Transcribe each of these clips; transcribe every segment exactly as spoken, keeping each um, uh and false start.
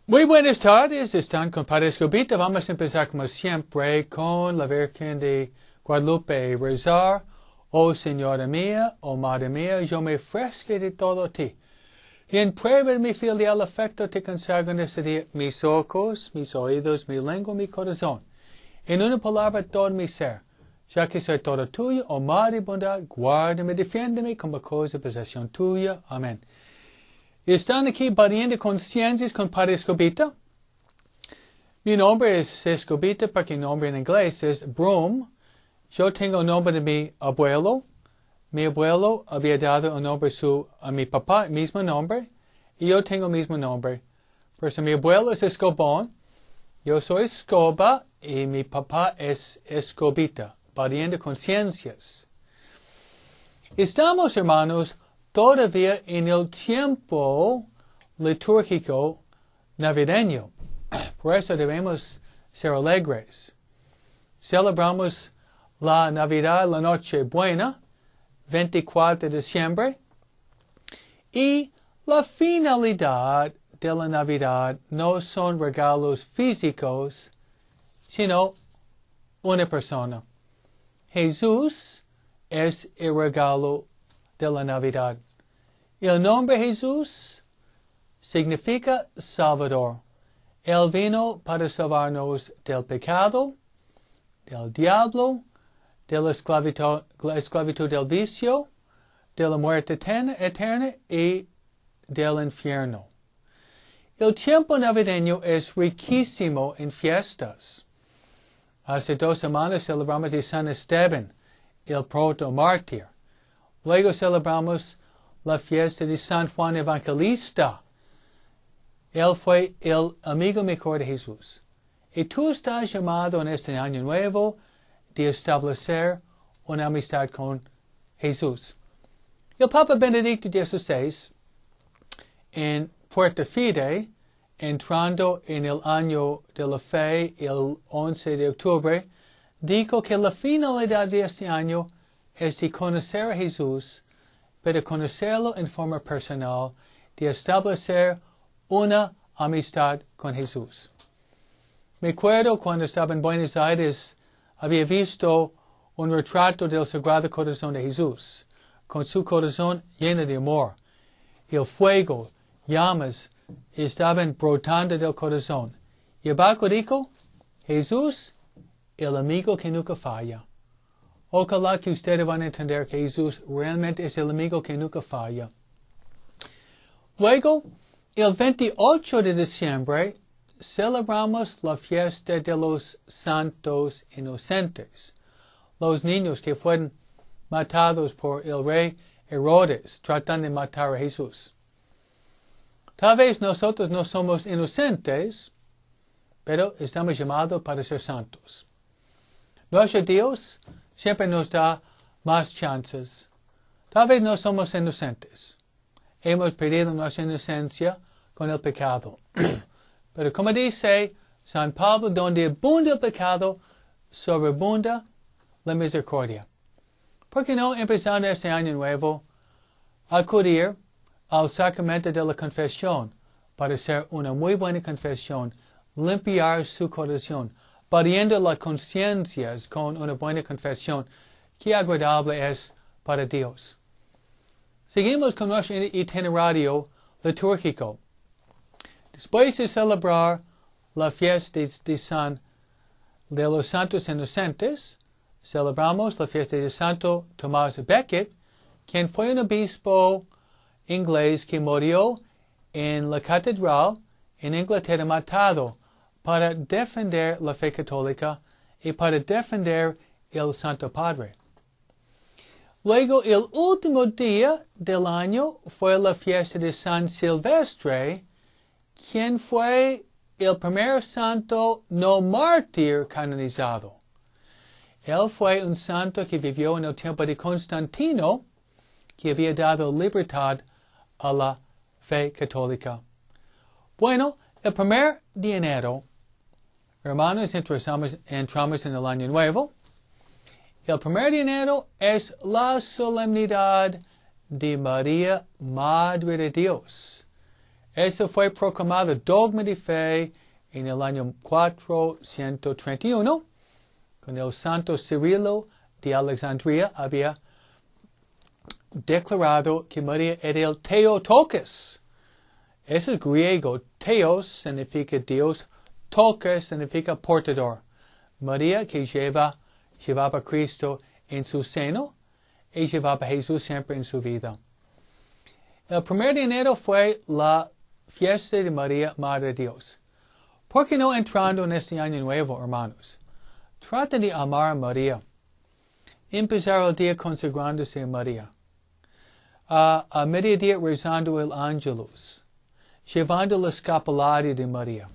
Muy buenas tardes, están con Padre Escobita. Vamos a empezar como siempre con la Virgen de Guadalupe. Rezar, oh Señora mía, oh Madre mía, yo me ofrezco de todo a ti. Y en prueba de mi filial afecto te consagro en este día mis ojos, mis oídos, mi lengua, mi corazón. En una palabra todo mi ser. Ya que soy todo tuyo, oh Madre bondad, guárdame, defiéndeme como cosa de posesión tuya. Amén. Están aquí variando conciencias con Padre Escobita. Mi nombre es Escobita porque mi nombre en inglés es Broom. Yo tengo el nombre de mi abuelo. Mi abuelo había dado el nombre su, a mi papá, el mismo nombre. Y yo tengo el mismo nombre. Por eso mi abuelo es Escobón. Yo soy Escoba y mi papá es Escobita. Variando conciencias. Estamos, hermanos, todavía en el tiempo litúrgico navideño. Por eso debemos ser alegres. Celebramos la Navidad, la Noche Buena, veinticuatro de diciembre. Y la finalidad de la Navidad no son regalos físicos, sino una persona. Jesús es el regalo de la Navidad. El nombre Jesús significa Salvador. Él vino para salvarnos del pecado, del diablo, de la esclavitud, la esclavitud del vicio, de la muerte eterna, eterna y del infierno. El tiempo navideño es riquísimo en fiestas. Hace dos semanas celebramos de San Esteban, el protomártir. Luego celebramos la fiesta de San Juan Evangelista. Él fue el amigo mejor de Jesús. Y tú estás llamado en este año nuevo de establecer una amistad con Jesús. El Papa Benedicto dieciséis, en Puerta Fide, entrando en el año de la fe el once de octubre, dijo que la finalidad de este año es de conocer a Jesús, pero conocerlo en forma personal, de establecer una amistad con Jesús. Me acuerdo cuando estaba en Buenos Aires, había visto un retrato del Sagrado Corazón de Jesús, con su corazón lleno de amor. El fuego, llamas, estaban brotando del corazón. Y abajo dijo, Jesús, el amigo que nunca falla. Ojalá que ustedes van a entender que Jesús realmente es el amigo que nunca falla. Luego, el veintiocho de diciembre, celebramos la fiesta de los santos inocentes. Los niños que fueron matados por el rey Herodes, tratando de matar a Jesús. Tal vez nosotros no somos inocentes, pero estamos llamados para ser santos. Nuestro Dios siempre nos da más chances. Tal vez no somos inocentes. Hemos perdido nuestra inocencia con el pecado. Pero como dice San Pablo, donde abunda el pecado, sobreabunda la misericordia. ¿Por qué no empezar este año nuevo a acudir al sacramento de la confesión para hacer una muy buena confesión, limpiar su corazón, variando las conciencias con una buena confesión, que agradable es para Dios? Seguimos con nuestro itinerario litúrgico. Después de celebrar la fiesta de, de, San, de los Santos Inocentes, celebramos la fiesta de Santo Tomás Becket, quien fue un obispo inglés que murió en la catedral en Inglaterra matado para defender la fe católica y para defender el Santo Padre. Luego, el último día del año fue la fiesta de San Silvestre, quien fue el primer santo no mártir canonizado. Él fue un santo que vivió en el tiempo de Constantino, que había dado libertad a la fe católica. Bueno, el primer de enero, hermanos, entramos, entramos en el año nuevo. El primer de enero es la solemnidad de María, Madre de Dios. Eso fue proclamado dogma de fe en el año cuatrocientos treinta y uno, cuando el santo Cirilo de Alejandría había declarado que María era el Theotokos. Eso es griego. Theos significa Dios, Tokos significa portador. María que lleva, llevaba a Cristo en su seno y llevaba a Jesús siempre en su vida. El primer de enero fue la fiesta de María, Madre de Dios. ¿Por qué no entrando en este año nuevo, hermanos? Trata de amar a María. Empezar el día consagrándose a María. Uh, a mediodía rezando el Ángelus. Llevando el escapulario de María.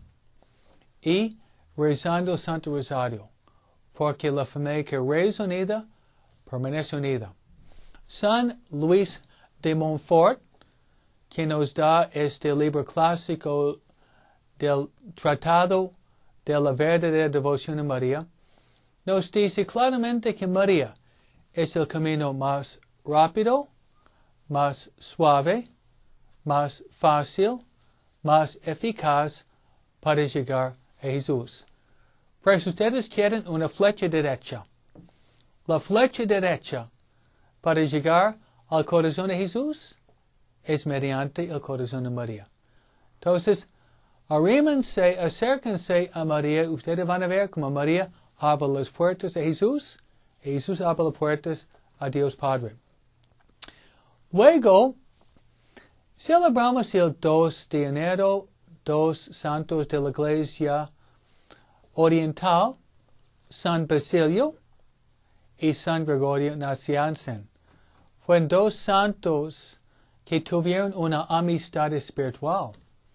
Y rezando el Santo Rosario. Porque la familia que reza unida, permanece unida. San Luis de Montfort, que nos da este libro clásico del Tratado de la verdadera devoción a María, nos dice claramente que María es el camino más rápido, más suave, más fácil, más eficaz para llegar a Jesús. Pero si ustedes quieren una flecha derecha, la flecha derecha para llegar al corazón de Jesús es mediante el corazón de María. Entonces, arrímense, acérquense a María, ustedes van a ver como María abre las puertas a Jesús, y Jesús abre las puertas a Dios Padre. Luego, celebramos el dos de enero, dos santos de la Iglesia Oriental, San Basilio y San Gregorio Naciancen. Fueron dos santos que tuvieron una amistad espiritual.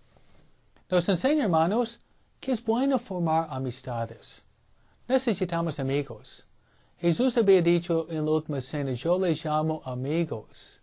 Nos enseña, hermanos, que es bueno formar amistades. Necesitamos amigos. Jesús había dicho en la última cena, yo les llamo amigos.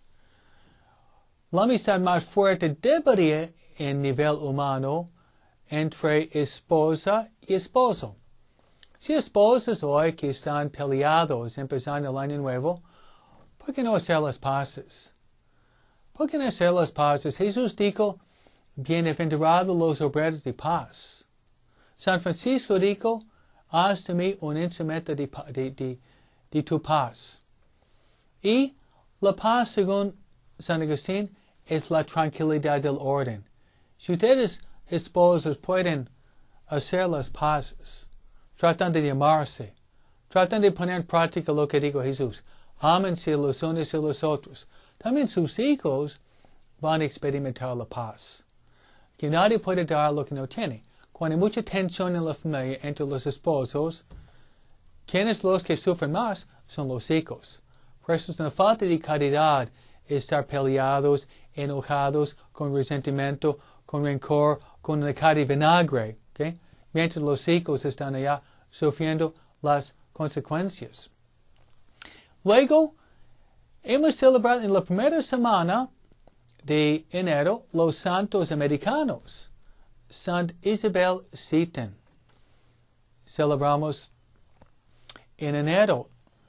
La amistad más fuerte debería, en nivel humano, entre esposa y esposo. Si esposos hoy que están peleados empezando el año nuevo, ¿por qué no hacer las paces? ¿Por qué no hacer las paces? Jesús dijo, bienaventurados los obreros de paz. San Francisco dijo, haz de mí un instrumento de, de, de, de tu paz. Y la paz, según San Agustín, es la tranquilidad del orden. Si ustedes, esposos, pueden hacer las paces, tratan de llamarse, tratan de poner en práctica lo que dijo Jesús, ámense los unos y los otros, también sus hijos van a experimentar la paz. Que nadie puede dar lo que no tiene. Cuando hay mucha tensión en la familia entre los esposos, quienes los que sufren más son los hijos. Por eso es una falta de caridad estar peleados, enojados, con resentimiento, con rencor, con una cara de vinagre, ¿okay? Mientras los hijos están allá sufriendo las consecuencias. Luego, hemos celebrado en la primera semana de enero los santos americanos. Santa Isabel Seton. Celebramos en enero,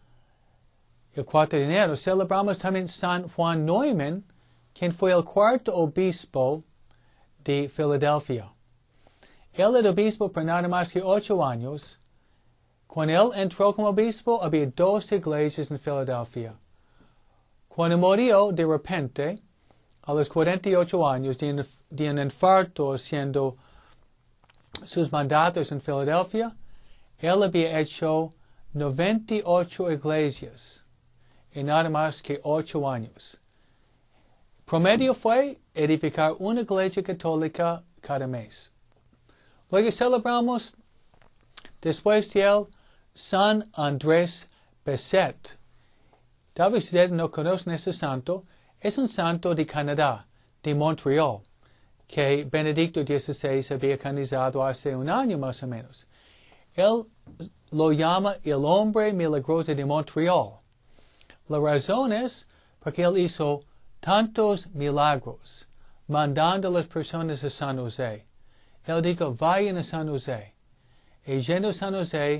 el cuatro de enero, celebramos también San Juan Neumann, quien fue el cuarto obispo de Filadelfia. Él era obispo por nada más que ocho años. Cuando él entró como obispo, había dos iglesias en Filadelfia. Cuando murió de repente, a los cuarenta y ocho años, de, de un infarto haciendo sus mandatos en Filadelfia, él había hecho noventa y ocho iglesias en nada más que ocho años. Promedio fue edificar una iglesia católica cada mes. Luego celebramos, después de él, San Andrés Bessette. Tal vez ustedes no conocen ese santo. Es un santo de Canadá, de Montreal, que Benedicto dieciséis había canonizado hace un año más o menos. Él lo llama el hombre milagroso de Montreal. La razón es porque él hizo tantos milagros, mandando a las personas a San José. Él dijo, vayan a San José. Y yendo a San José,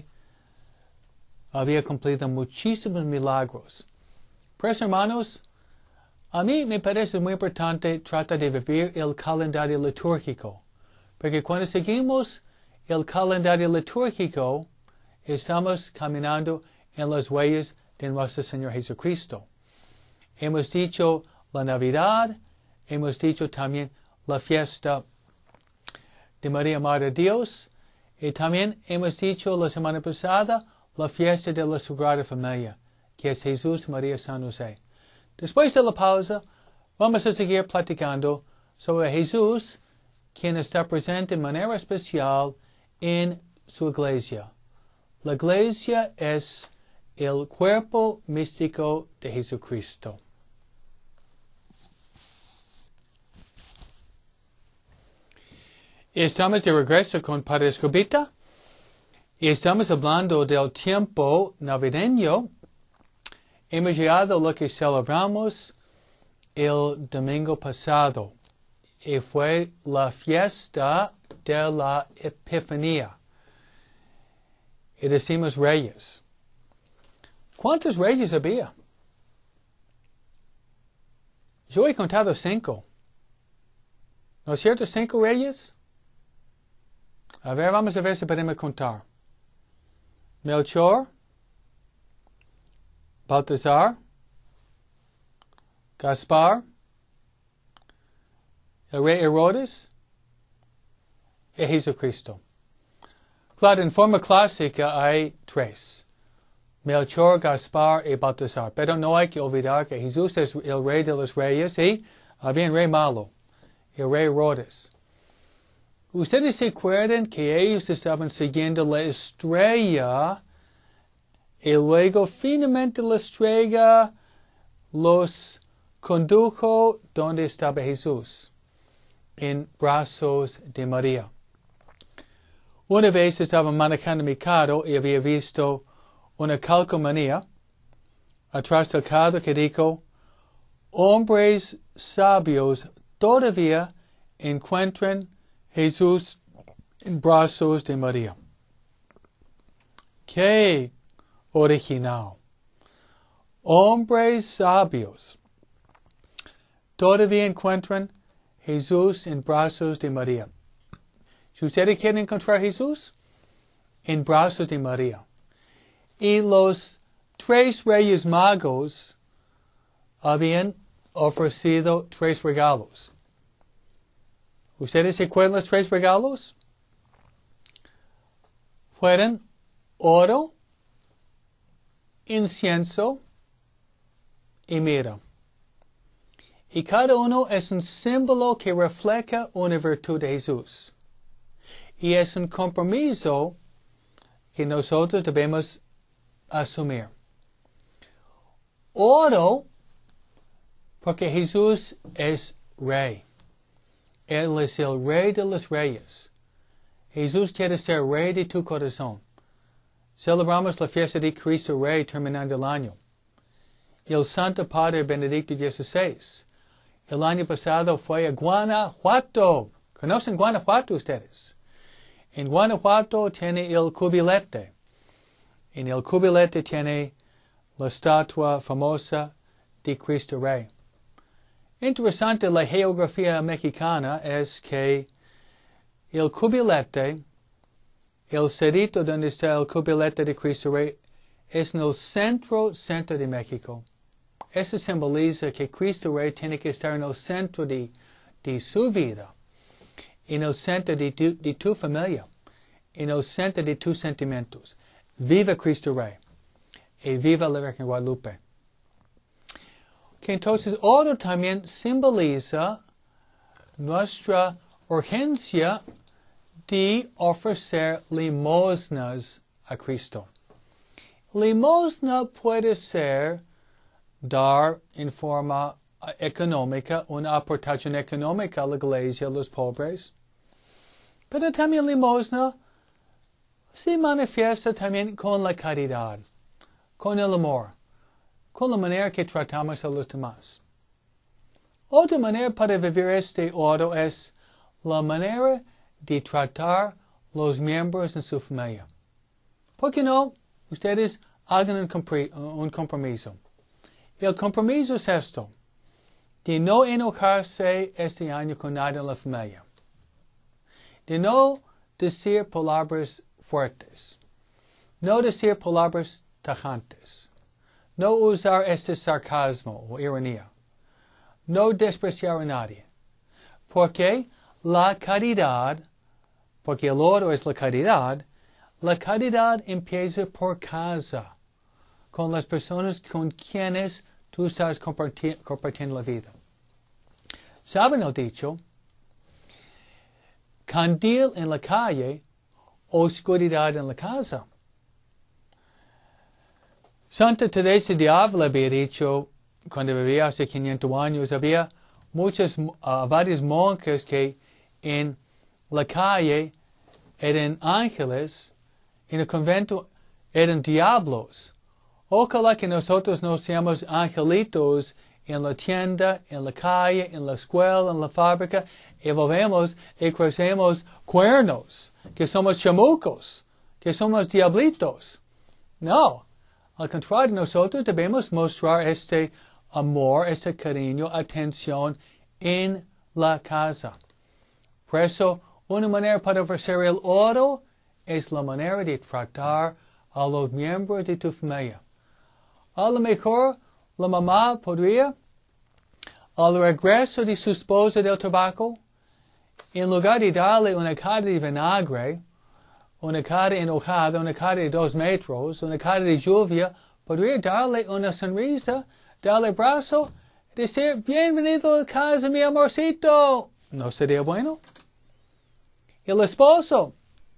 había cumplido muchísimos milagros. Pues hermanos, A mí me parece muy importante tratar de vivir el calendario litúrgico, porque cuando seguimos el calendario litúrgico, estamos caminando en las huellas de nuestro Señor Jesucristo. Hemos dicho la Navidad, hemos dicho también la fiesta de María Madre de Dios, y también hemos dicho la semana pasada la fiesta de la Sagrada Familia, que es Jesús, María, San José. Después de la pausa, vamos a seguir platicando sobre Jesús, quien está presente de manera especial en su iglesia. La iglesia es el cuerpo místico de Jesucristo. Estamos de regreso con Padre Escobita y estamos hablando del tiempo navideño. Hemos llegado a lo que celebramos el domingo pasado y fue la fiesta de la Epifanía. Y decimos reyes. ¿Cuántos reyes había? Yo he contado cinco. ¿No es cierto? ¿Cinco reyes? A ver, vamos a ver si podemos contar. Melchor, Baltasar, Gaspar, el rey Herodes y Jesucristo. Claro, en forma clásica hay tres. Melchor, Gaspar y Baltasar. Pero no hay que olvidar que Jesús es el rey de los reyes y había un rey malo, el rey Herodes. Ustedes se acuerdan que ellos estaban siguiendo la estrella y luego finalmente la estrella los condujo donde estaba Jesús, en brazos de María. Una vez estaba manejando mi carro y había visto una calcomanía atrás del carro que dijo: hombres sabios todavía encuentran Jesús en brazos de María. ¡Qué original! Hombres sabios todavía encuentran Jesús en brazos de María. Si ustedes quieren encontrar a Jesús, en brazos de María. Y los tres reyes magos habían ofrecido tres regalos. ¿Ustedes se acuerdan los tres regalos? Fueron oro, incienso y mirra. Y cada uno es un símbolo que refleja una virtud de Jesús. Y es un compromiso que nosotros debemos asumir. Oro, porque Jesús es rey. Él es el rey de los reyes. Jesús quiere ser rey de tu corazón. Celebramos la fiesta de Cristo Rey terminando el año. El Santo Padre Benedicto dieciséis. El año pasado fue a Guanajuato. ¿Conocen Guanajuato ustedes? En Guanajuato tiene el cubilete. En el cubilete tiene la estatua famosa de Cristo Rey. Interesante la geografía mexicana es que el cubilete, el cerrito donde está el cubilete de Cristo Rey, es en el centro, centro de México. Eso simboliza que Cristo Rey tiene que estar en el centro de, de su vida, en el centro de tu, de tu familia, en el centro de tus sentimientos. Viva Cristo Rey y viva la Virgen Guadalupe. Que entonces oro también simboliza nuestra urgencia de ofrecer limosnas a Cristo. Limosna puede ser dar en forma económica, una aportación económica a la iglesia, a los pobres. Pero también limosna se manifiesta también con la caridad, con el amor, con la manera que tratamos a los demás. Otra manera para vivir este oro es la manera de tratar los miembros de su familia. ¿Por qué no? Ustedes hagan un, un compromiso. El compromiso es esto. de no enojarse este año con nadie en la familia, de no decir palabras fuertes, no decir palabras tajantes, no usar este sarcasmo o ironía, no despreciar a nadie, porque la caridad, porque el oro es la caridad, la caridad empieza por casa, con las personas con quienes tú estás comparti compartiendo la vida. ¿Saben el dicho? Candil en la calle, oscuridad en la casa. Santa Teresa de Ávila había dicho, cuando vivía hace quinientos años, había muchas, uh, varias monjas que en la calle eran ángeles, en el convento eran diablos. Ojalá que nosotros no seamos angelitos en la tienda, en la calle, en la escuela, en la fábrica, y volvemos y crecemos cuernos, que somos chamucos, que somos diablitos. No, al contrario, nosotros debemos mostrar este amor, este cariño, atención en la casa. Por eso, una manera para ofrecer el oro es la manera de tratar a los miembros de tu familia. A lo mejor la mamá podría, al regreso de su esposa del trabajo, en lugar de darle una cara de vinagre, una cara enojada, una cara de dos metros, una cara de lluvia, podría darle una sonrisa, darle abrazo, y decir, bienvenido a casa, mi amorcito. ¿No sería bueno? El esposo,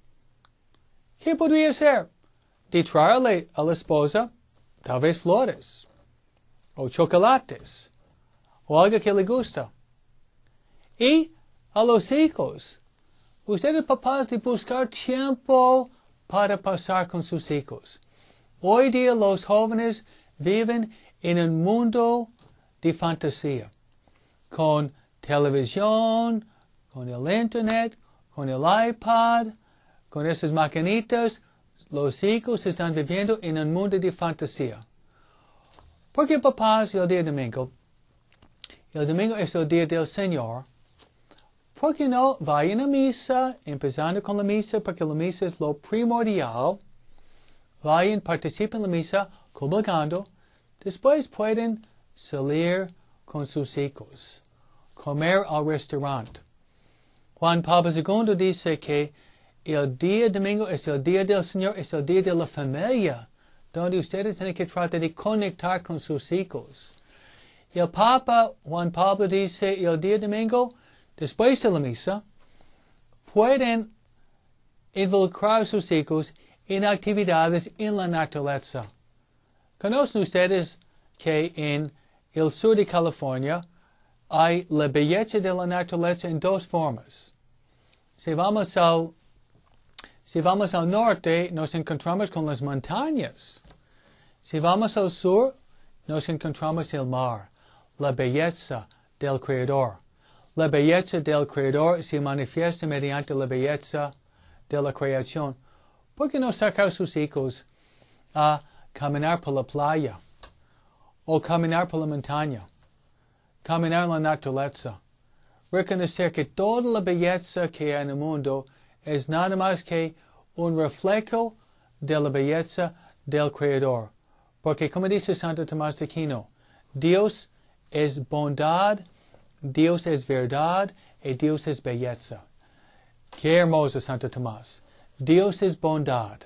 ¿qué podría hacer? De traerle a la esposa tal vez flores, o chocolates, o algo que le gusta. Y a los hijos, ustedes papás de buscar tiempo para pasar con sus hijos. Hoy día los jóvenes viven en un mundo de fantasía, con televisión, con el internet, con el iPad, con esas maquinitas. Los hijos están viviendo en un mundo de fantasía. Porque papás, el día domingo, el domingo es el día del Señor, ¿por qué no vayan a misa, empezando con la misa, porque la misa es lo primordial? Vayan, participen en la misa, comulgando. Después pueden salir con sus hijos, comer al restaurante. Juan Pablo segundo dice que el día domingo es el día del Señor, es el día de la familia, donde ustedes tienen que tratar de conectar con sus hijos. Y el Papa Juan Pablo dice, el día domingo, después de la misa, pueden involucrar a sus hijos en actividades en la naturaleza. ¿Conocen ustedes que en el sur de California hay la belleza de la naturaleza en dos formas? Si vamos al, si vamos al norte, nos encontramos con las montañas. Si vamos al sur, nos encontramos el mar, la belleza del Creador. La belleza del Creador se manifiesta mediante la belleza de la creación. ¿Por qué no sacar a sus hijos a caminar por la playa? O caminar por la montaña? Caminar en la naturaleza. Reconocer que toda la belleza que hay en el mundo es nada más que un reflejo de la belleza del Creador. Porque como dice Santo Tomás de Aquino, Dios es bondad, Dios es verdad y Dios es belleza. Qué hermoso Santo Tomás. Dios es bondad.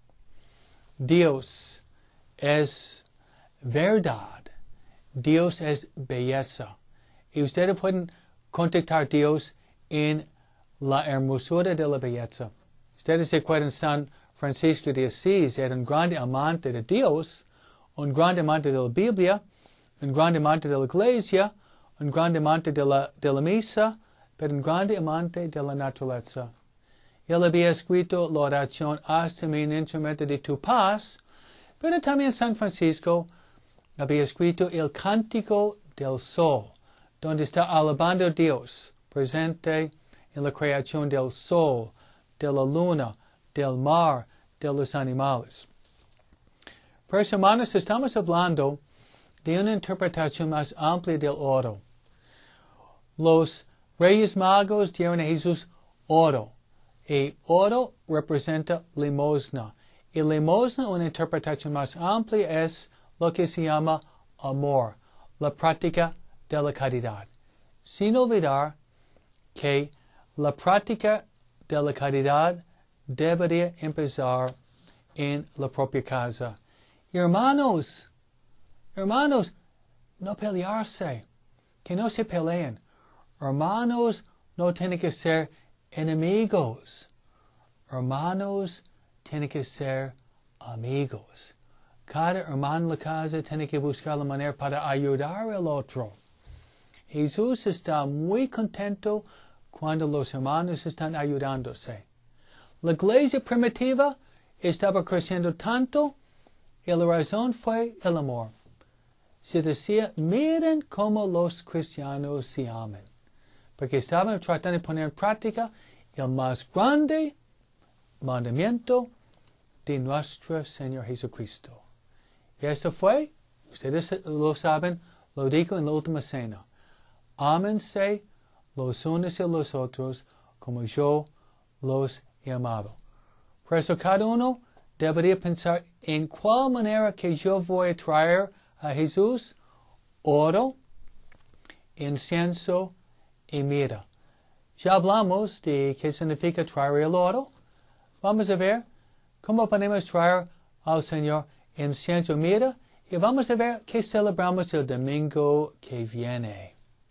Dios es verdad. Dios es belleza. Y ustedes pueden contactar a Dios en la hermosura de la belleza. Ustedes se acuerdan, San Francisco de Asís era un grande amante de Dios, un grande amante de la Biblia, un grande amante de la iglesia, un grande amante de la, de la misa, pero un grande amante de la naturaleza. Él había escrito la oración hasta mi instrumento de tu paz, pero también San Francisco había escrito el cántico del sol, donde está alabando a Dios, presente en la creación del sol, de la luna, del mar, de los animales. Pues hermanos, estamos hablando de una interpretación más amplia del oro. Los Reyes Magos dieron a Jesús oro. Y oro representa limosna. Y limosna, una interpretación más amplia, es lo que se llama amor, la práctica de la caridad. Sin olvidar que la práctica de la caridad debería empezar en la propia casa. Y hermanos, hermanos, no pelearse, que no se peleen. Hermanos no tienen que ser enemigos. Hermanos tienen que ser amigos. Cada hermano en la casa tiene que buscar la manera para ayudar al otro. Jesús está muy contento cuando los hermanos están ayudándose. La iglesia primitiva estaba creciendo tanto y la razón fue el amor. Se decía, miren cómo los cristianos se aman. Porque estaban tratando de poner en práctica el más grande mandamiento de nuestro Señor Jesucristo. Y esto fue, ustedes lo saben, lo dijo en la última cena. Ámense los unos y los otros como yo los he amado. Por eso cada uno debería pensar en cuál manera que yo voy a traer a Jesús oro, incienso y mirra. Ya hablamos de qué significa traer el oro. Vamos a ver cómo podemos traer al Señor incienso y mirra. Y vamos a ver qué celebramos el domingo que viene.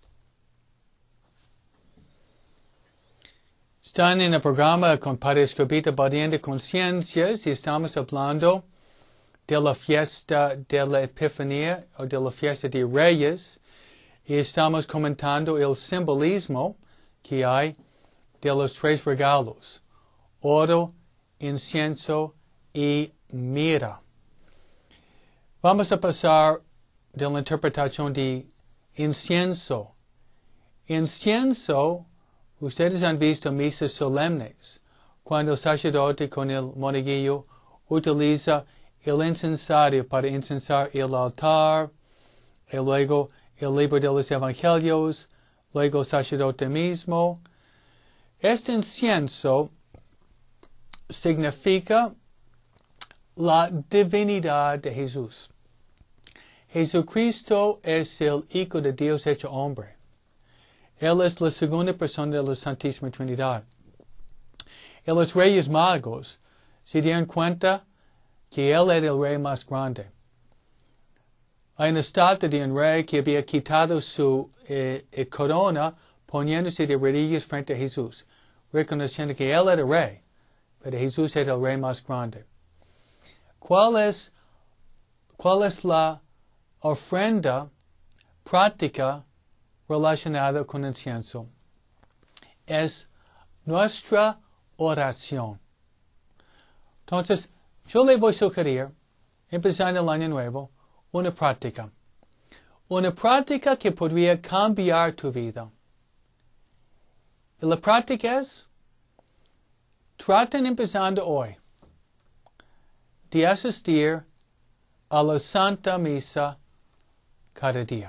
Están en el programa con Padre Escobita Batiendo Conciencias y estamos hablando de la fiesta de la Epifanía o de la fiesta de Reyes y estamos comentando el simbolismo que hay de los tres regalos, oro, incienso y mirra. Vamos a pasar de la interpretación de incienso. Incienso, ustedes han visto misas solemnes, cuando el sacerdote con el monaguillo utiliza el incensario para incensar el altar, y luego el libro de los evangelios, luego el sacerdote mismo. Este incienso significa la divinidad de Jesús. Jesucristo es el Hijo de Dios hecho hombre. Él es la segunda persona de la Santísima Trinidad. Y los Reyes Magos se dieron cuenta que Él era el Rey más grande. Hay una estatua de un rey que había quitado su eh, eh, corona poniéndose de rodillas frente a Jesús, reconociendo que Él era Rey, pero Jesús era el Rey más grande. ¿Cuál es, cuál es la ofrenda práctica relacionada con el incienso? Es nuestra oración. Entonces, yo le voy a sugerir, empezando el año nuevo, una práctica. Una práctica que podría cambiar tu vida. Y la práctica es, traten empezando hoy de asistir a la Santa Misa cada día.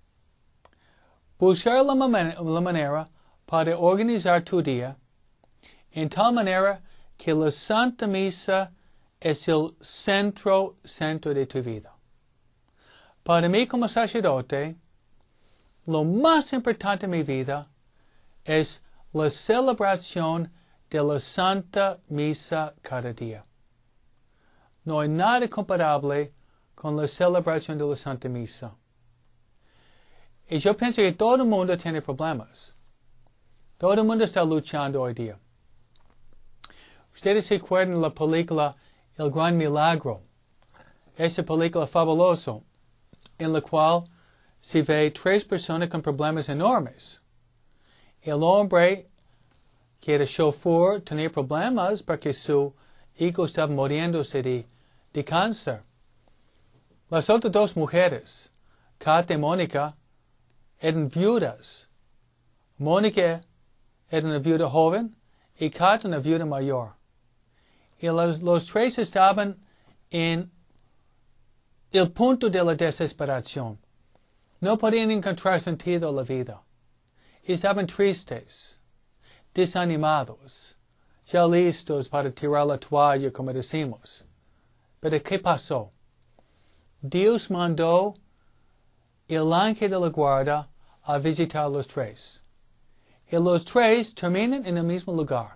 Buscar la, man la manera para organizar tu día en tal manera que la Santa Misa es el centro, centro de tu vida. Para mí como sacerdote, lo más importante en mi vida es la celebración de la Santa Misa cada día. No hay nada comparable con la celebración de la Santa Misa. Y yo pienso que todo el mundo tiene problemas. Todo el mundo está luchando hoy día. Ustedes se acuerdan de la película El Gran Milagro. Esa película fabulosa, en la cual se ve tres personas con problemas enormes. El hombre, que era chauffeur, tenía problemas porque su hijo estaba muriéndose de, de cáncer. Las otras dos mujeres, Kate y Mónica, eran viudas. Mónica era una viuda joven y Kate una viuda mayor. Y los, los tres estaban en el punto de la desesperación. No podían encontrar sentido a la vida. estaban tristes, desanimados, ya listos para tirar la toalla, como decimos. Pero ¿qué pasó? Dios mandó el ángel de la guarda a visitar a los tres. Y los tres terminan en el mismo lugar,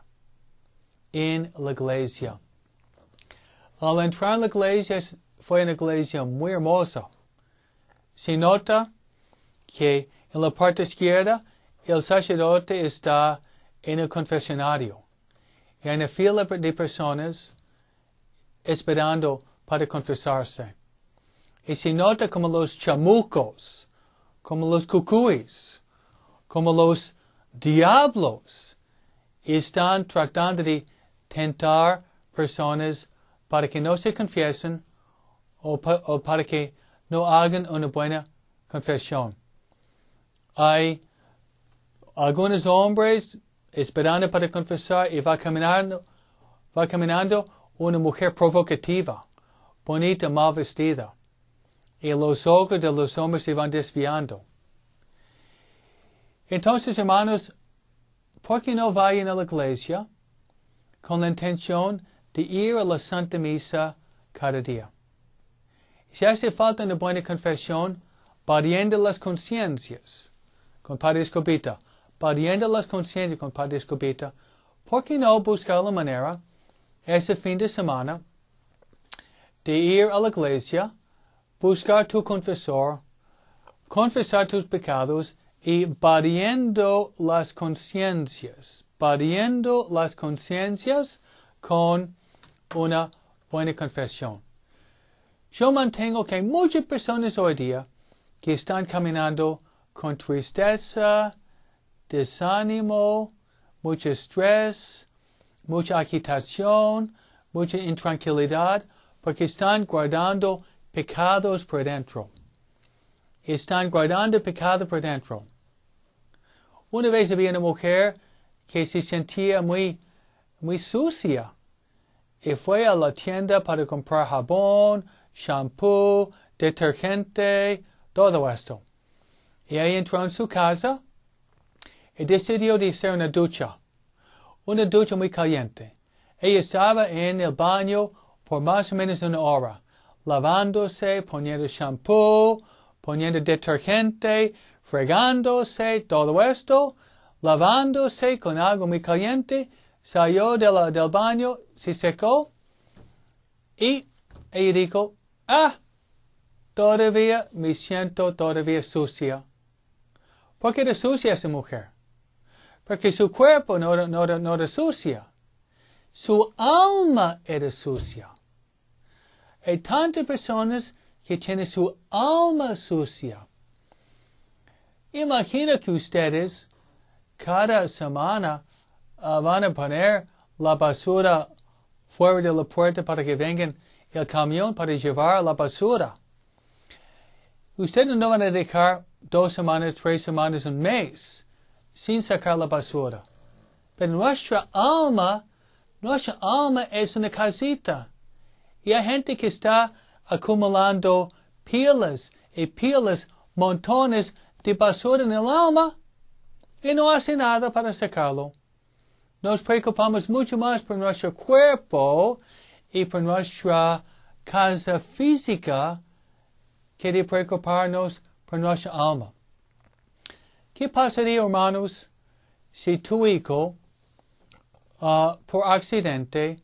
en la iglesia. Al entrar en la iglesia, fue una iglesia muy hermosa. Se nota que en la parte izquierda el sacerdote está en el confesionario. Y hay una fila de personas esperando para confesarse. Y se nota como los chamucos, como los cucuis, como los diablos están tratando de tentar personas para que no se confiesen o, pa, o para que no hagan una buena confesión. Hay algunos hombres esperando para confesar y va caminando, va caminando una mujer provocativa, bonita, mal vestida. Y los ojos de los hombres se van desviando. Entonces, hermanos, ¿por qué no vayan a la iglesia con la intención de ir a la Santa Misa cada día? Si hace falta una buena confesión, pariendo las conciencias con Padre Escobita, pariendo las conciencias con Padre Escobita, ¿por qué no buscar la manera, ese fin de semana, de ir a la iglesia, buscar tu confesor, confesar tus pecados y pariendo las conciencias, pariendo las conciencias con una buena confesión? Yo mantengo que hay muchas personas hoy día que están caminando con tristeza, desánimo, mucho estrés, mucha agitación, mucha intranquilidad, porque están guardando pecados por dentro. Están guardando pecado por dentro. Una vez había una mujer que se sentía muy, muy sucia y fue a la tienda para comprar jabón, shampoo, detergente, todo esto. Y ahí entró en su casa y decidió de hacer una ducha, una ducha muy caliente. Ella estaba en el baño por más o menos una hora, lavándose, poniendo shampoo, poniendo detergente, fregándose, todo esto, lavándose con agua muy caliente, salió de la, del baño, se secó y ella dijo, ah, todavía me siento todavía sucia. ¿Por qué era sucia esa mujer? Porque su cuerpo no era, no era, no era sucia. Su alma era sucia. Hay tantas personas que tienen su alma sucia. Imagina que ustedes cada semana uh, van a poner la basura fuera de la puerta para que vengan el camión para llevar la basura. Ustedes no van a dejar dos semanas, tres semanas, un mes sin sacar la basura. Pero nuestra alma, nuestra alma es una casita. Y hay gente que está acumulando pilas y pilas, montones de basura en el alma y no hace nada para sacarlo. Nos preocupamos mucho más por nuestro cuerpo y por nuestra casa física que de preocuparnos por nuestra alma. ¿Qué pasaría, hermanos, si tu hijo, uh, por accidente,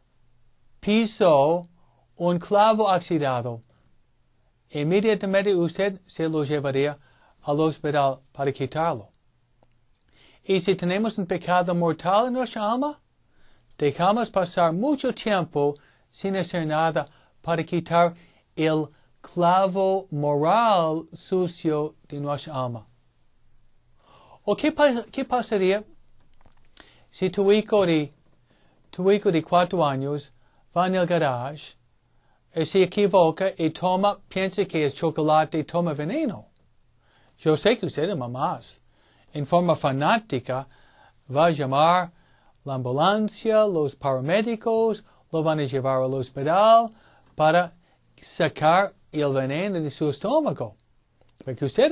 pisó un clavo oxidado? Inmediatamente usted se lo llevaría al hospital para quitarlo. Y si tenemos un pecado mortal en nuestra alma, dejamos pasar mucho tiempo sin hacer nada para quitar el clavo moral sucio de nuestra alma. ¿O qué, qué pasaría si tu hijo de, tu hijo de cuatro años va en el garage y se equivoca y toma, piensa que es chocolate y toma veneno? Yo sé que ustedes, mamás, en forma fanática, va a llamar la ambulancia, los paramédicos, lo van a llevar al hospital para sacar el veneno de su estómago. Porque ustedes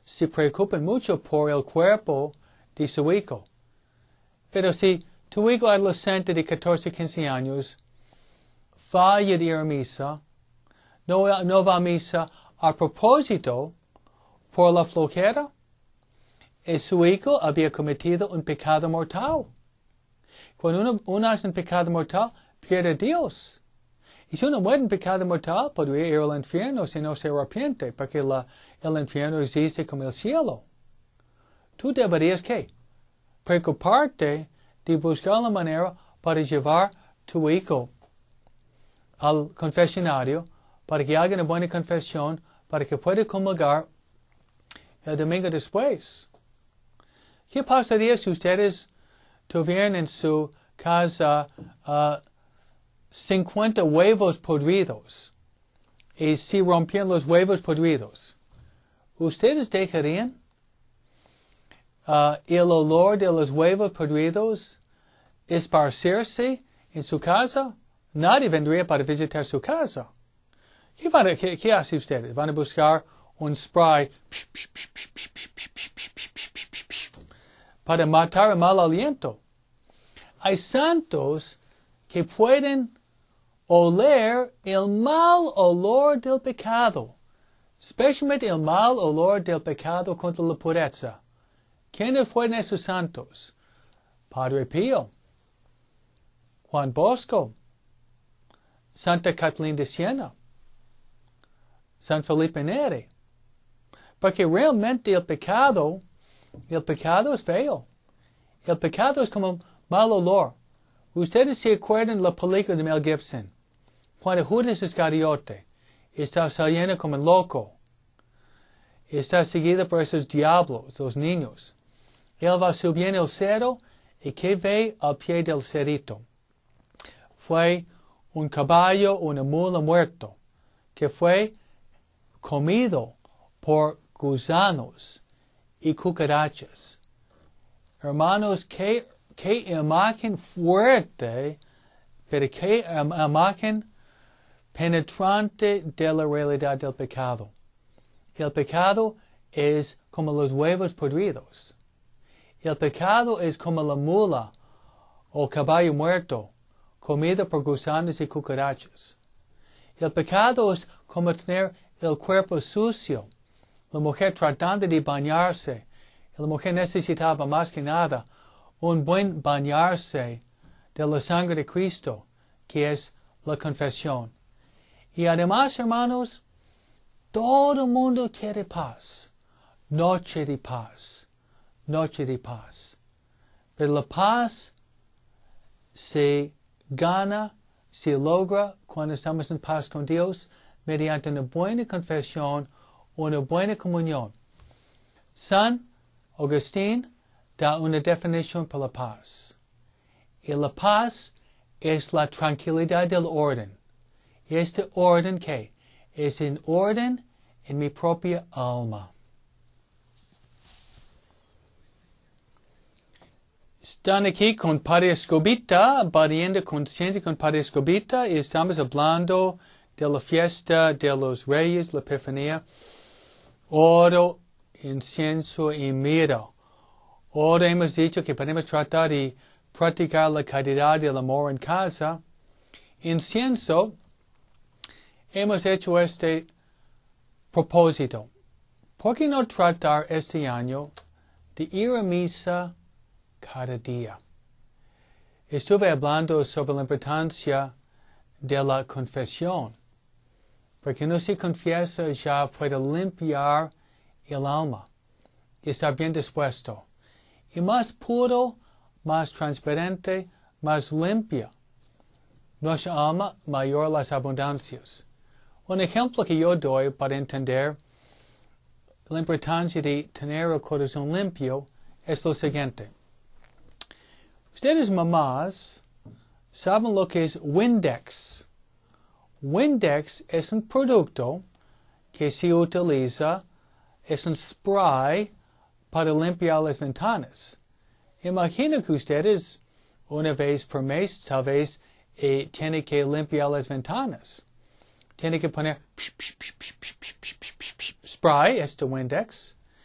se preocupan mucho por el cuerpo de su hijo. Pero si tu hijo adolescente de catorce, quince años falla de ir a misa, no, no va a misa a propósito por la flojera, y su hijo había cometido un pecado mortal. Cuando uno, uno hace un pecado mortal, pierde a Dios. Y si uno muere en pecado mortal, podría ir al infierno si no se arrepiente, porque la, el infierno existe como el cielo. Tú deberías, ¿qué? Preocuparte de buscar la manera para llevar tu hijo al confesionario, para que haga una buena confesión, para que pueda comulgar el domingo después. ¿Qué pasaría si ustedes tuvieran en su casa uh, cincuenta huevos podridos? Y si rompieran los huevos podridos, ¿ustedes dejarían uh, el olor de los huevos podridos esparcirse en su casa? Nadie vendría para visitar su casa. ¿Qué, van a, qué, qué hace ustedes? ¿Van a buscar un spray para matar el mal aliento? Hay santos que pueden oler el mal olor del pecado, especialmente el mal olor del pecado contra la pureza. ¿Quiénes fueron esos santos? Padre Pío, Juan Bosco, Santa Catalina de Siena, San Felipe Neri. Porque realmente el pecado, el pecado es feo. El pecado es como mal olor. Ustedes se acuerdan la película de Mel Gibson, cuando Judas Iscariote está saliendo como loco, está seguido por esos diablos, los niños. Él va subiendo el cerro y ¿qué ve al pie del cerrito? Fue un caballo, una mula muerto, que fue comido por gusanos y cucarachas. Hermanos, qué, qué imagen fuerte, pero qué imagen penetrante de la realidad del pecado. El pecado es como los huevos podridos. El pecado es como la mula o caballo muerto, comido por gusanos y cucarachas. El pecado es como tener el cuerpo sucio, la mujer tratando de bañarse. La mujer necesitaba más que nada un buen bañarse de la sangre de Cristo, que es la confesión. Y además, hermanos, todo el mundo quiere paz, noche de paz, noche de paz. Pero la paz se gana, se logra cuando estamos en paz con Dios mediante una buena confesión, una buena comunión. San Agustín da una definición para la paz. Y la paz es la tranquilidad del orden. Y este orden, ¿qué? Es un orden en mi propia alma. Están aquí con Padre Escobita, variando consciente con Padre Escobita, y estamos hablando de la fiesta de los Reyes, la Epifanía. Oro, incienso y mirra. Ahora hemos dicho que podemos tratar de practicar la caridad y el amor en casa. Incienso, hemos hecho este propósito. ¿Por qué no tratar este año de ir a misa cada día? Estuve hablando sobre la importancia de la confesión, porque no se confiesa ya puede limpiar el alma y estar bien dispuesto. Y más puro, más transparente, más limpia nuestra alma, mayor las abundancias. Un ejemplo que yo doy para entender la importancia de tener el corazón limpio es lo siguiente. Ustedes mamás saben lo que es Windex. Windex es un producto que se utiliza, es un spray para limpiar las ventanas. Imagino que ustedes una vez por mes tal vez eh, tienen que limpiar las ventanas. Tienen que poner psh, psh, psh, psh, psh, psh, psh, psh, spray, este Windex,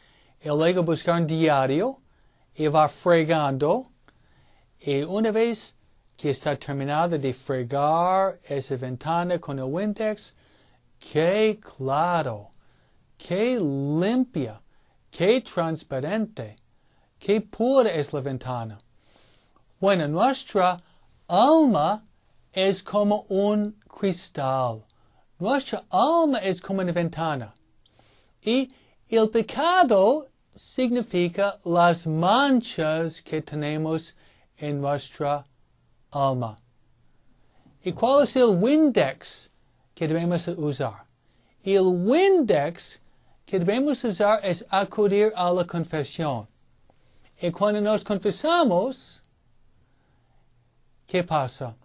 y luego buscar un diario y va fregando, y una vez que está terminada de fregar esa ventana con el Windex, qué claro, qué limpia, qué transparente, qué pura es la ventana. Bueno, nuestra alma es como un cristal. Nuestra alma es como una ventana. Y el pecado significa las manchas que tenemos en nuestra alma. ¿Y cuál es el Windex que debemos usar? Y el Windex que debemos usar es acudir a la confesión. Y cuando nos confesamos, ¿qué pasa?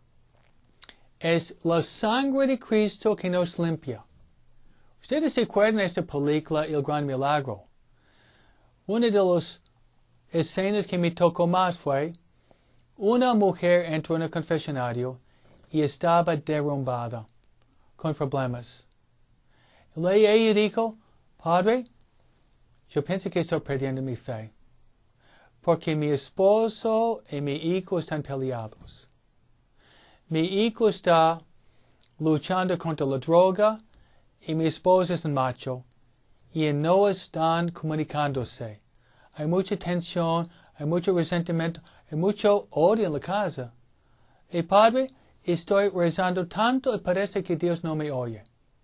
Es la sangre de Cristo que nos limpia. Ustedes se acuerdan de esta película, El Gran Milagro. Una de las escenas que me tocó más fue una mujer entró en el confesionario y estaba derrumbada, con problemas. Y ella dijo, Padre, yo pienso que estoy perdiendo mi fe, porque mi esposo y mi hijo están peleados. Mi hijo está luchando contra la droga y mi esposo es un macho y no están comunicándose. Hay mucha tensión, hay mucho resentimiento, hay mucho odio en la casa. Y Padre, estoy rezando tanto y parece que Dios no me oye.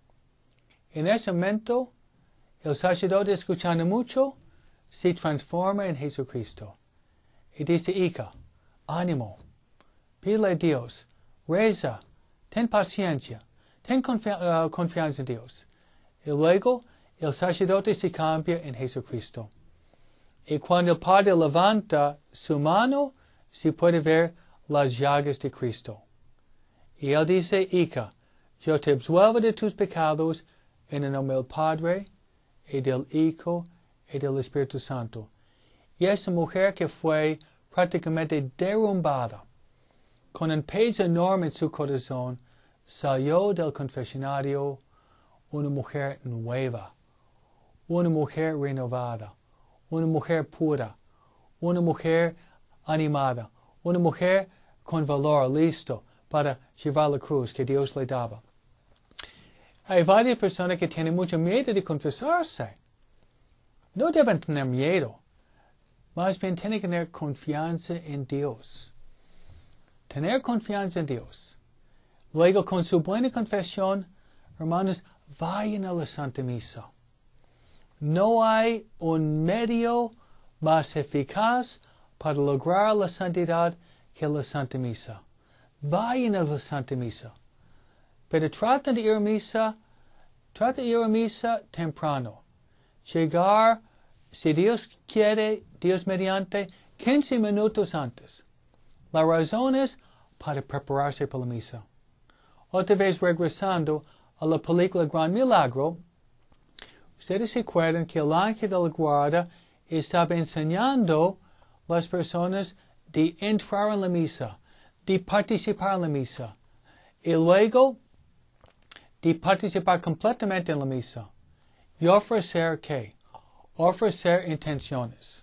En ese momento, el sacerdote, escuchando mucho, se transforma en Jesucristo. Y dice, hija, ánimo, pídele a Dios, reza, ten paciencia, ten confi uh, confianza en Dios. Y luego, el sacerdote se cambia en Jesucristo. Y cuando el Padre levanta su mano, se puede ver las llagas de Cristo. Y él dice, hija, yo te absuelvo de tus pecados en el nombre del Padre, y del Hijo, y del Espíritu Santo. Y esa mujer que fue prácticamente derrumbada, con un peso enorme en su corazón, salió del confesionario una mujer nueva, una mujer renovada, una mujer pura, una mujer animada, una mujer con valor, listo para llevar la cruz que Dios le daba. Hay varias personas que tienen mucho miedo de confesarse. No deben tener miedo. Más bien tienen que tener confianza en Dios. Tener confianza en Dios. Luego, con su buena confesión, hermanos, vayan a la Santa Misa. No hay un medio más eficaz para lograr la santidad que la Santa Misa. Vayan a la Santa Misa. Pero traten de ir a misa, traten de ir a misa temprano. Llegar, si Dios quiere, Dios mediante, quince minutos antes. La razón es para prepararse para la misa. Otra vez regresando a la película Gran Milagro, ustedes se acuerdan que el ángel de la guarda estaba enseñando a las personas de entrar en la misa, de participar en la misa, y luego de participar completamente en la misa. Y ofrecer ¿qué? Ofrecer intenciones.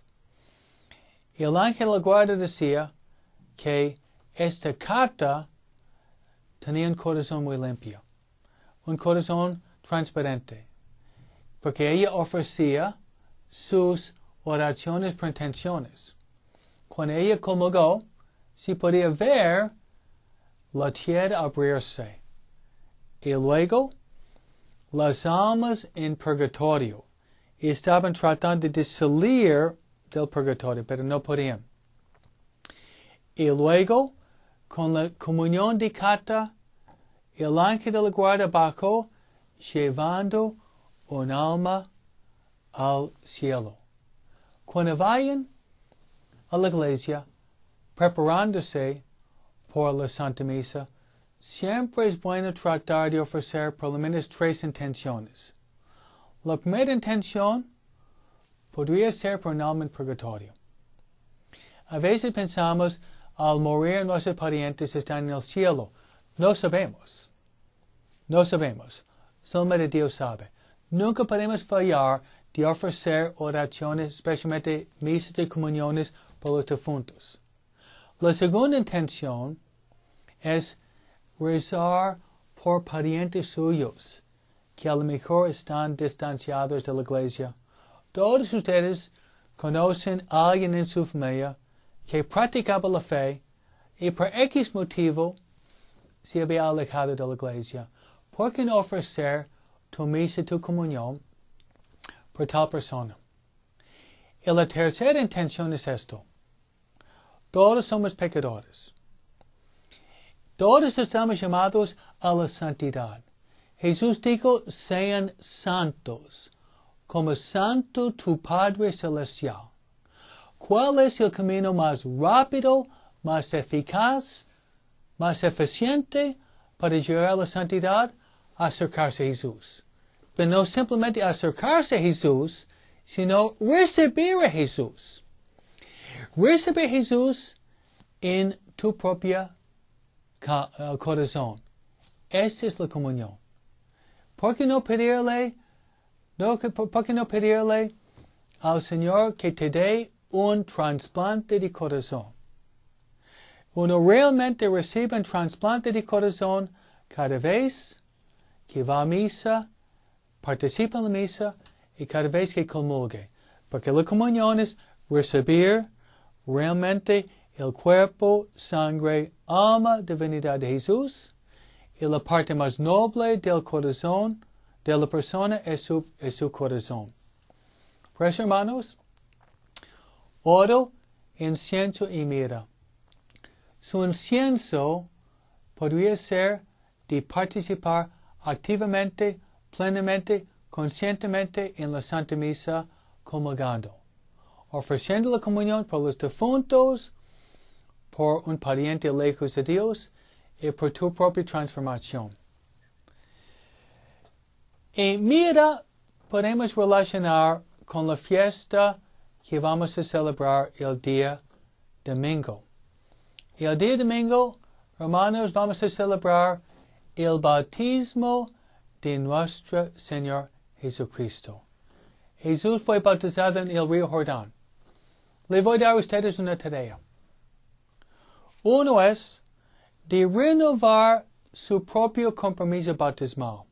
Y el ángel de la guarda decía que esta carta tenía un corazón muy limpio, un corazón transparente, porque ella ofrecía sus oraciones por intenciones. Cuando ella comulgó, se podía ver la tierra abrirse. Y luego, las almas en purgatorio estaban tratando de salir del purgatorio, pero no podían. Y luego, con la comunión de Cata, el ángel de la guarda bajó, llevando un alma al cielo. Cuando vayan a la iglesia, preparándose por la Santa Misa, siempre es bueno tratar de ofrecer por lo menos tres intenciones. La primera intención podría ser por un alma en purgatorio. A veces pensamos, al morir nuestros parientes están en el cielo. No sabemos. No sabemos. Solamente Dios sabe. Nunca podemos fallar de ofrecer oraciones, especialmente misas de comuniones por los difuntos. La segunda intención es rezar por parientes suyos que a lo mejor están distanciados de la iglesia. Todos ustedes conocen a alguien en su familia que practicaba la fe y por X motivo se había alejado de la iglesia. ¿Por qué no ofrecer tu misa, tu comunión por tal persona? Y la tercera intención es esto. Todos somos pecadores. Todos estamos llamados a la santidad. Jesús dijo, sean santos, como santo tu Padre Celestial. ¿Cuál es el camino más rápido, más eficaz, más eficiente para llegar a la santidad? Acercarse a Jesús. Pero no simplemente acercarse a Jesús, sino recibir a Jesús. Recibir a Jesús en tu propia uh, corazón. Esta es la comunión. ¿Por qué no pedirle, no, por, por qué no pedirle al Señor que te dé un trasplante de corazón? Uno realmente recibe un trasplante de corazón cada vez que va a misa, participa en la misa y cada vez que comulgue. Porque la comunión es recibir realmente el cuerpo, sangre, alma, divinidad de Jesús. Y la parte más noble del corazón de la persona es su, es su corazón. Por eso, hermanos, oro, incienso y mira. Su incienso podría ser de participar activamente, plenamente, conscientemente en la Santa Misa comulgando, ofreciendo la comunión por los difuntos, por un pariente lejos de Dios y por tu propia transformación. Y mira, podemos relacionar con la fiesta que vamos a celebrar el día domingo. Y el día domingo, hermanos, vamos a celebrar el bautismo de nuestro Señor Jesucristo. Jesús fue bautizado en el río Jordán. Le voy a dar a ustedes una tarea. Uno es de renovar su propio compromiso bautismal.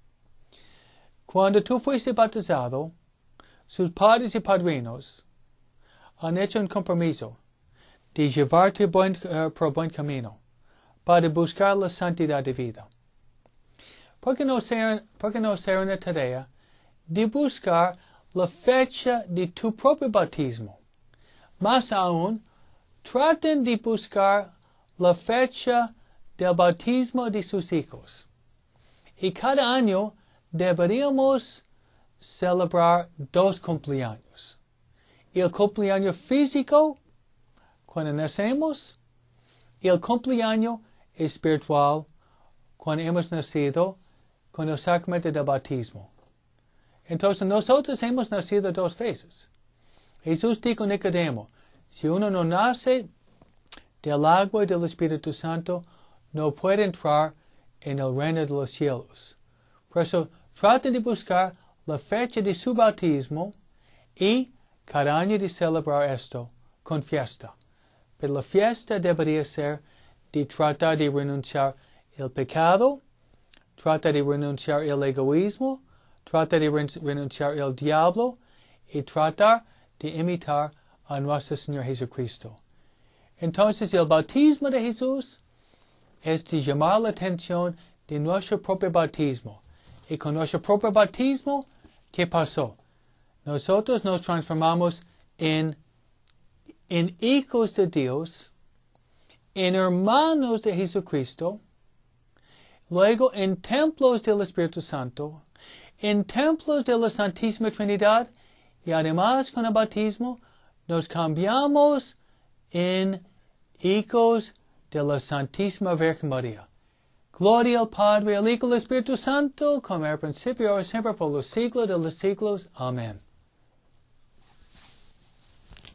Cuando tú fuiste bautizado, sus padres y padrinos han hecho un compromiso de llevarte buen, uh, por buen camino para buscar la santidad de vida. ¿Por qué no hacer, por qué no hacer una tarea de buscar la fecha de tu propio bautismo? Más aún, traten de buscar la fecha del bautismo de sus hijos. Y cada año deberíamos celebrar dos cumpleaños. El cumpleaños físico, cuando nacemos, y el cumpleaños espiritual, cuando hemos nacido con el sacramento del bautismo. Entonces nosotros hemos nacido dos veces. Jesús dijo a Nicodemo, si uno no nace del agua y del Espíritu Santo, no puede entrar en el reino de los cielos. Por eso, traten de buscar la fecha de su bautismo y cada año de celebrar esto con fiesta. Pero la fiesta debería ser de tratar de renunciar el pecado, tratar de renunciar el egoísmo, tratar de renunciar el diablo y tratar de imitar a nuestro Señor Jesucristo. Entonces el bautismo de Jesús es de llamar la atención de nuestro propio bautismo. Y con nuestro propio bautismo, ¿qué pasó? Nosotros nos transformamos en, en hijos de Dios, en hermanos de Jesucristo, luego en templos del Espíritu Santo, en templos de la Santísima Trinidad, y además con el bautismo nos cambiamos en hijos de la Santísima Virgen María. Gloria al Padre, al Hijo y al Espíritu Santo, como era al principio, ahora y siempre, por los siglos de los siglos. Amén.